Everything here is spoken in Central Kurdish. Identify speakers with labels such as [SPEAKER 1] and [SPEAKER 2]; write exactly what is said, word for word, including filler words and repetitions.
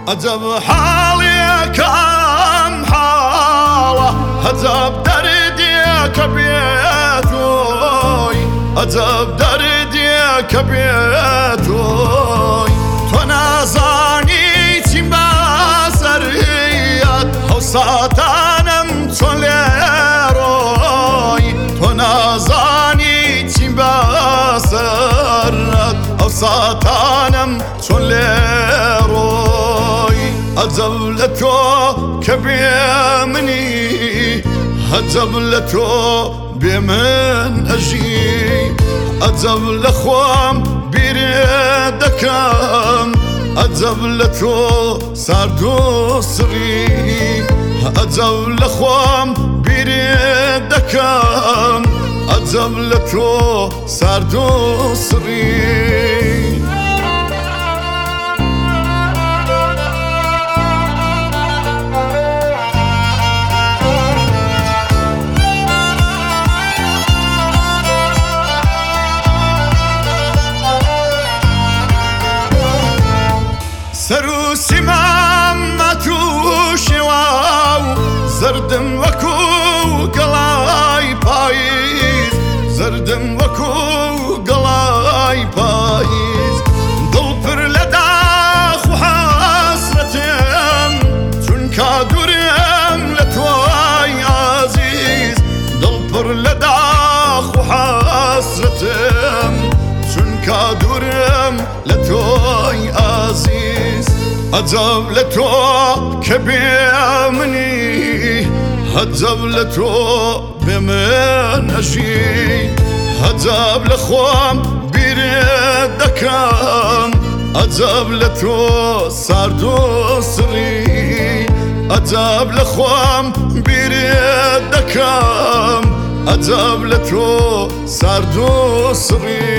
[SPEAKER 1] عجب حالي كم حالة عجب دردي كبيتوي عجب دردي كبيتوي تنازاني تيما سريات حوصاتانم توليروي تنازاني تيما سريات حوصاتانم توليروي عجب لتو كبيمني عجب لتو بمن أجي عجب لخوام بيردكم عجب لتو ساردو سري عجب لخوام بيردكم عجب لتو ساردو سري سرو سمام ما توشواو زردم وكو قلاي بايز زردم وكو قلاي بايز ضلبر لداخ وحسرتم تنكا درم لتواي عزيز ضلبر لداخ وحسرتم تنكا درم لتواي عزيز عجب لتو كبيمني عجب لتو بمن أجي عجب لخوام بيردكم عجب لتو ساردو سري عجب لخوام بيردكم عجب لتو ساردو سري